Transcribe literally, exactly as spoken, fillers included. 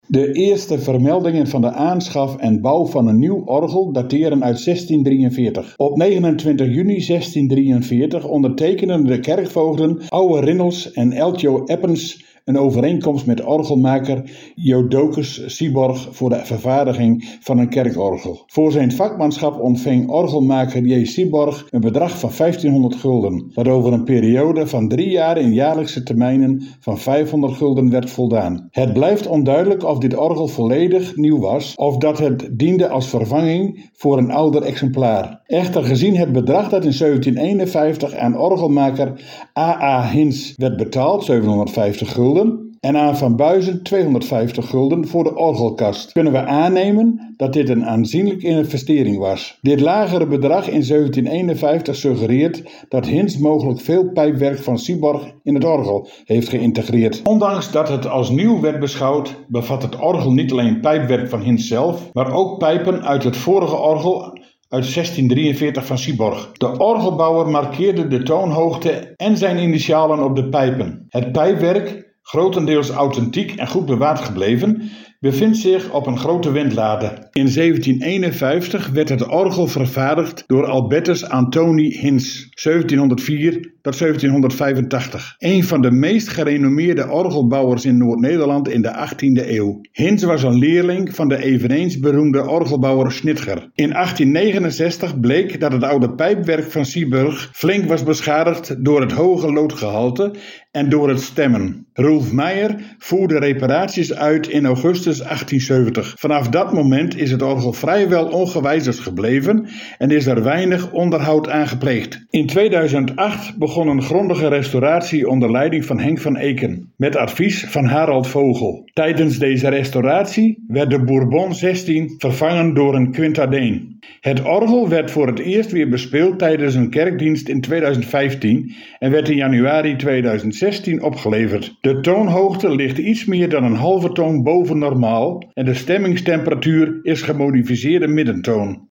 De eerste vermeldingen van de aanschaf en bouw van een nieuw orgel dateren uit zestien drieënveertig. Op negenentwintig juni zestien drieënveertig ondertekenden de kerkvoogden Ouwe Rinels en Eltjo Eppens een overeenkomst met orgelmaker Jodocus Siborg voor de vervaardiging van een kerkorgel. Voor zijn vakmanschap ontving orgelmaker J. Siborg een bedrag van vijftienhonderd gulden, wat over een periode van drie jaar in jaarlijkse termijnen van vijfhonderd gulden werd voldaan. Het blijft onduidelijk of dit orgel volledig nieuw was of dat het diende als vervanging voor een ouder exemplaar. Echter, gezien het bedrag dat in zeventien eenenvijftig aan orgelmaker A A Hins werd betaald, zevenhonderdvijftig gulden, en aan Van Buizen tweehonderdvijftig gulden voor de orgelkast, kunnen we aannemen dat dit een aanzienlijke investering was. Dit lagere bedrag in zeventien eenenvijftig suggereert dat Hins mogelijk veel pijpwerk van Siborg in het orgel heeft geïntegreerd. Ondanks dat het als nieuw werd beschouwd, bevat het orgel niet alleen pijpwerk van Hins zelf, maar ook pijpen uit het vorige orgel uit zestien drieënveertig van Siborg. De orgelbouwer markeerde de toonhoogte en zijn initialen op de pijpen. Het pijpwerk, grotendeels authentiek en goed bewaard gebleven, bevindt zich op een grote windlade. In zeventien eenenvijftig werd het orgel vervaardigd door Albertus Anthonie Hins, zeventienhonderdvier tot zeventienhonderdvijfentachtig. Een van de meest gerenommeerde orgelbouwers in Noord-Nederland in de achttiende eeuw. Hins was een leerling van de eveneens beroemde orgelbouwer Schnitger. In achttien negenenzestig bleek dat het oude pijpwerk van Siborg flink was beschadigd door het hoge loodgehalte en door het stemmen. Roelf Meijer voerde reparaties uit in augustus achttienzeventig. Vanaf dat moment is het orgel vrijwel ongewijzigd gebleven en is er weinig onderhoud aan gepleegd. In tweeduizend acht begon een grondige restauratie onder leiding van Henk van Eken, met advies van Harald Vogel. Tijdens deze restauratie werd de Bourbon zestien vervangen door een Quintadeen. Het orgel werd voor het eerst weer bespeeld tijdens een kerkdienst in tweeduizend vijftien en werd in januari tweeduizend zestien opgeleverd. De toonhoogte ligt iets meer dan een halve toon boven normaal en de stemmingstemperatuur is gemodificeerde middentoon.